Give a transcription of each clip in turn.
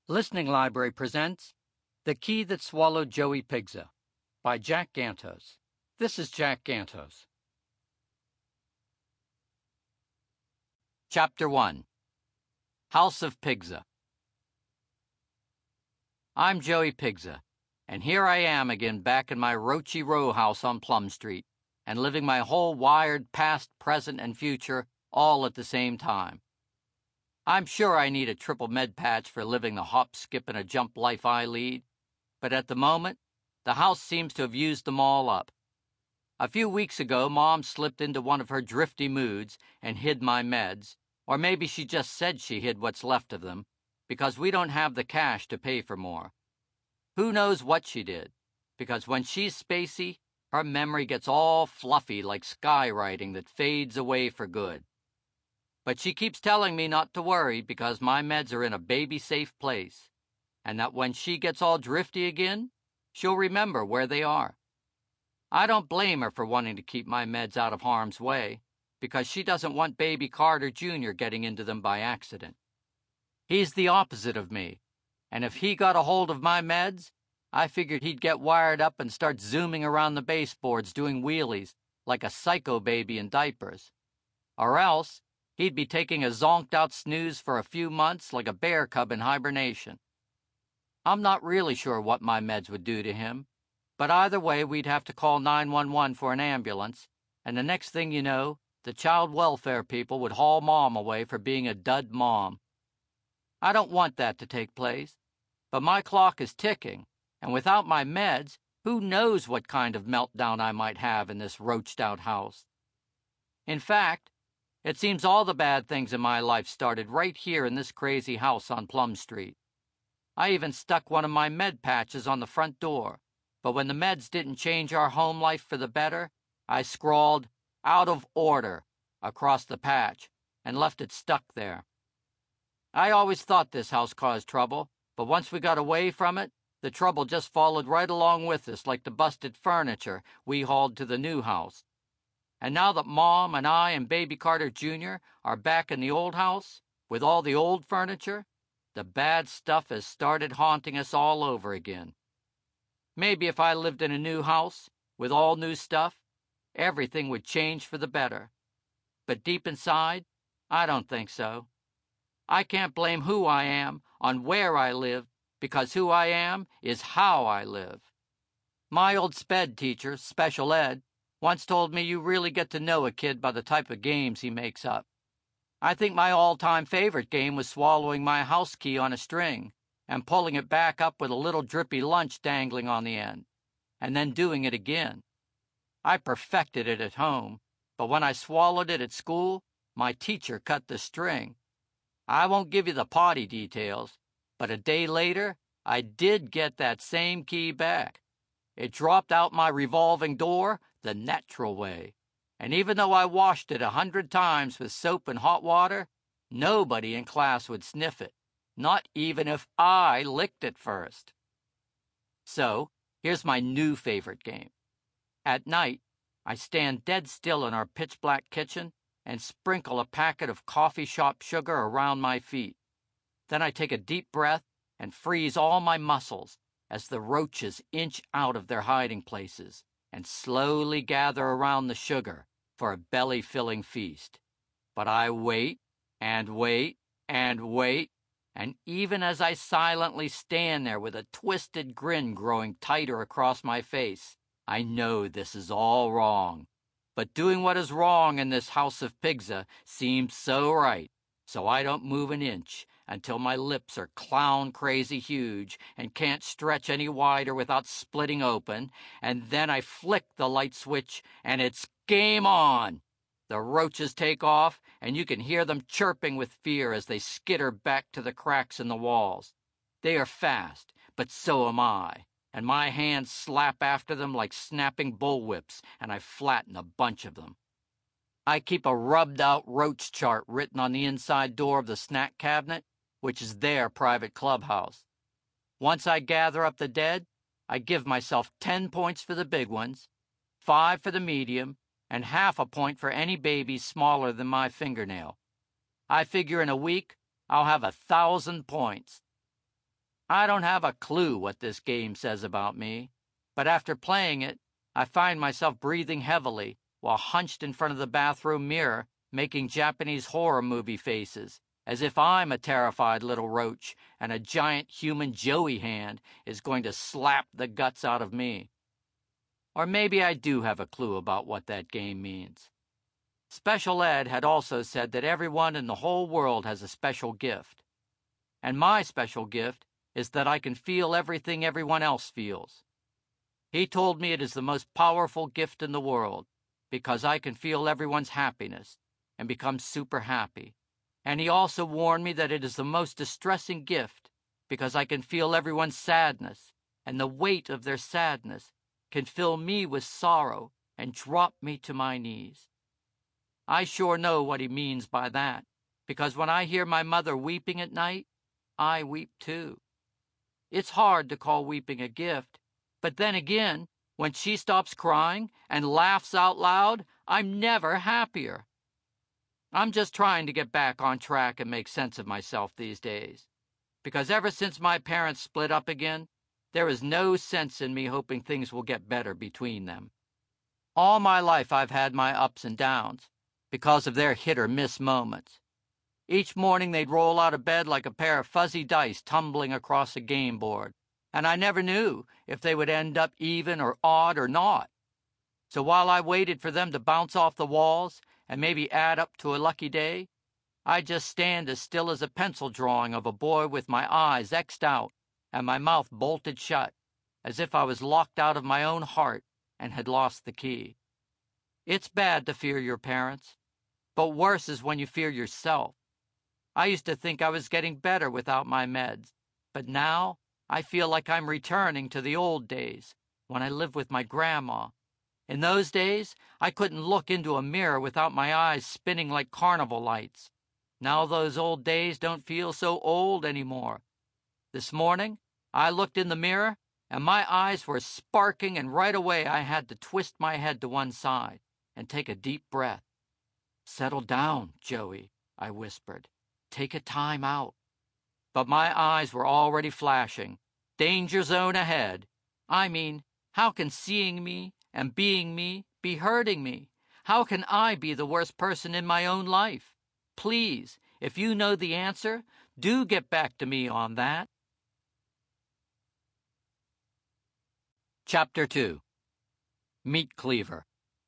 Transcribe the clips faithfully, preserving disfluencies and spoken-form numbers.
Listening Library presents The Key That Swallowed Joey Pigza by Jack Gantos. This is Jack Gantos. Chapter one. House of Pigza. I'm Joey Pigza, and here I am again back in my roachy row house on Plum Street, and living my whole wired past, present, and future all at the same time. I'm sure I need a triple med patch for living the hop, skip, and a jump life I lead, but at the moment, the house seems to have used them all up. A few weeks ago, Mom slipped into one of her drifty moods and hid my meds, or maybe she just said she hid what's left of them, because we don't have the cash to pay for more. Who knows what she did, because when she's spacey, her memory gets all fluffy like skywriting that fades away for good. But she keeps telling me not to worry because my meds are in a baby-safe place, and that when she gets all drifty again, she'll remember where they are. I don't blame her for wanting to keep my meds out of harm's way, because she doesn't want baby Carter Junior getting into them by accident. He's the opposite of me, and if he got a hold of my meds, I figured he'd get wired up and start zooming around the baseboards doing wheelies like a psycho baby in diapers. Or else, he'd be taking a zonked-out snooze for a few months like a bear cub in hibernation. I'm not really sure what my meds would do to him, but either way we'd have to call nine one one for an ambulance, and the next thing you know, the child welfare people would haul Mom away for being a dud mom. I don't want that to take place, but my clock is ticking, and without my meds, who knows what kind of meltdown I might have in this roached-out house. In fact, it seems all the bad things in my life started right here in this crazy house on Plum Street. I even stuck one of my med patches on the front door, but when the meds didn't change our home life for the better, I scrawled, "Out of order," across the patch and left it stuck there. I always thought this house caused trouble, but once we got away from it, the trouble just followed right along with us like the busted furniture we hauled to the new house. And now that Mom and I and baby Carter Junior are back in the old house, with all the old furniture, the bad stuff has started haunting us all over again. Maybe if I lived in a new house, with all new stuff, everything would change for the better. But deep inside, I don't think so. I can't blame who I am on where I live, because who I am is how I live. My old sped teacher, special ed, once told me you really get to know a kid by the type of games he makes up. I think my all-time favorite game was swallowing my house key on a string and pulling it back up with a little drippy lunch dangling on the end, and then doing it again. I perfected it at home, but when I swallowed it at school, my teacher cut the string. I won't give you the potty details, but a day later, I did get that same key back. It dropped out my revolving door the natural way, and even though I washed it a hundred times with soap and hot water, nobody in class would sniff it, not even if I licked it first. So, here's my new favorite game. At night, I stand dead still in our pitch-black kitchen and sprinkle a packet of coffee shop sugar around my feet. Then I take a deep breath and freeze all my muscles as the roaches inch out of their hiding places and slowly gather around the sugar for a belly-filling feast. But I wait and wait and wait, and even as I silently stand there with a twisted grin growing tighter across my face, I know this is all wrong. But doing what is wrong in this house of Pigza seems so right, so I don't move an inch until my lips are clown-crazy huge and can't stretch any wider without splitting open, and then I flick the light switch, and it's game on. The roaches take off, and you can hear them chirping with fear as they skitter back to the cracks in the walls. They are fast, but so am I, and my hands slap after them like snapping bullwhips, and I flatten a bunch of them. I keep a rubbed-out roach chart written on the inside door of the snack cabinet, which is their private clubhouse. Once I gather up the dead, I give myself ten points for the big ones, five for the medium, and half a point for any babies smaller than my fingernail. I figure in a week I'll have a thousand points. I don't have a clue what this game says about me, but after playing it, I find myself breathing heavily while hunched in front of the bathroom mirror, making Japanese horror movie faces, as if I'm a terrified little roach and a giant human Joey hand is going to slap the guts out of me. Or maybe I do have a clue about what that game means. Special Ed had also said that everyone in the whole world has a special gift. And my special gift is that I can feel everything everyone else feels. He told me it is the most powerful gift in the world because I can feel everyone's happiness and become super happy. And he also warned me that it is the most distressing gift because I can feel everyone's sadness, and the weight of their sadness can fill me with sorrow and drop me to my knees. I sure know what he means by that, because when I hear my mother weeping at night, I weep too. It's hard to call weeping a gift, but then again, when she stops crying and laughs out loud, I'm never happier. I'm just trying to get back on track and make sense of myself these days, because ever since my parents split up again, there is no sense in me hoping things will get better between them. All my life I've had my ups and downs because of their hit-or-miss moments. Each morning they'd roll out of bed like a pair of fuzzy dice tumbling across a game board, and I never knew if they would end up even or odd or not. So while I waited for them to bounce off the walls and maybe add up to a lucky day, I'd just stand as still as a pencil drawing of a boy with my eyes X'd out and my mouth bolted shut, as if I was locked out of my own heart and had lost the key. It's bad to fear your parents, but worse is when you fear yourself. I used to think I was getting better without my meds, but now I feel like I'm returning to the old days when I lived with my grandma. In those days, I couldn't look into a mirror without my eyes spinning like carnival lights. Now those old days don't feel so old anymore. This morning, I looked in the mirror, and my eyes were sparking, and right away I had to twist my head to one side and take a deep breath. "Settle down, Joey," I whispered. "Take a time out." But my eyes were already flashing. Danger zone ahead. I mean, how can seeing me and being me be hurting me? How can I be the worst person in my own life? Please, if you know the answer, do get back to me on that. Chapter two. Meat Cleaver.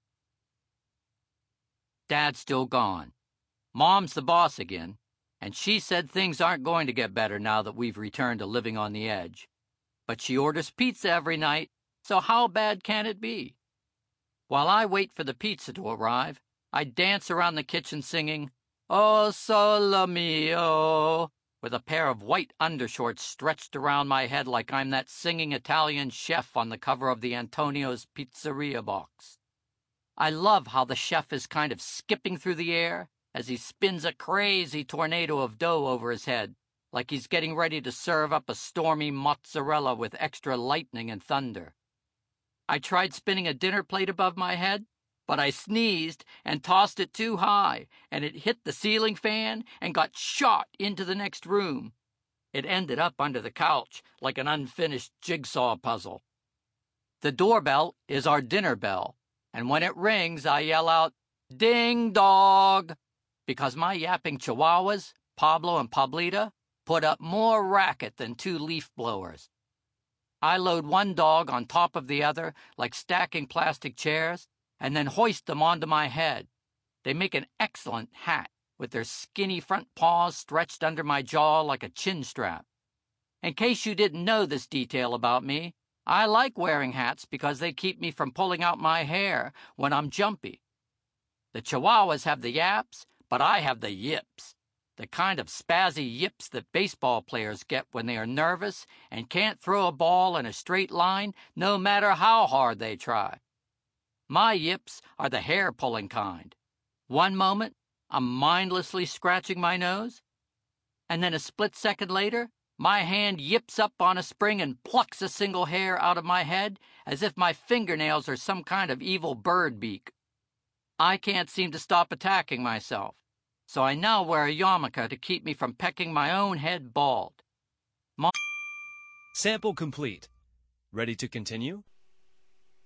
Dad's still gone. Mom's the boss again, and she said things aren't going to get better now that we've returned to living on the edge. But she orders pizza every night, so how bad can it be? While I wait for the pizza to arrive, I dance around the kitchen singing, "O Sole Mio," with a pair of white undershorts stretched around my head like I'm that singing Italian chef on the cover of the Antonio's Pizzeria box. I love how the chef is kind of skipping through the air as he spins a crazy tornado of dough over his head, like he's getting ready to serve up a stormy mozzarella with extra lightning and thunder. I tried spinning a dinner plate above my head, but I sneezed and tossed it too high, and it hit the ceiling fan and got shot into the next room. It ended up under the couch like an unfinished jigsaw puzzle. The doorbell is our dinner bell, and when it rings, I yell out, "Ding dog," because my yapping chihuahuas, Pablo and Pablita, put up more racket than two leaf blowers. I load one dog on top of the other like stacking plastic chairs, and then hoist them onto my head. They make an excellent hat, with their skinny front paws stretched under my jaw like a chin strap. In case you didn't know this detail about me, I like wearing hats because they keep me from pulling out my hair when I'm jumpy. The Chihuahuas have the yaps, but I have the yips. The kind of spazzy yips that baseball players get when they are nervous and can't throw a ball in a straight line no matter how hard they try. My yips are the hair-pulling kind. One moment, I'm mindlessly scratching my nose, and then a split second later, my hand yips up on a spring and plucks a single hair out of my head as if my fingernails are some kind of evil bird beak. I can't seem to stop attacking myself, so I now wear a yarmulke to keep me from pecking my own head bald. Mom Sample complete. Ready to continue?